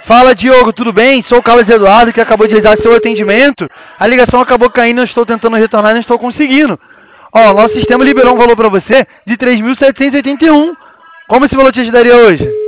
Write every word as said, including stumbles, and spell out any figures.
Fala, Diogo, tudo bem? Sou o Carlos Eduardo, que acabou de realizar seu atendimento. A ligação acabou caindo, eu estou tentando retornar e não estou conseguindo. Ó, nosso sistema liberou um valor para você de três mil setecentos e oitenta e um. Como esse valor te ajudaria hoje?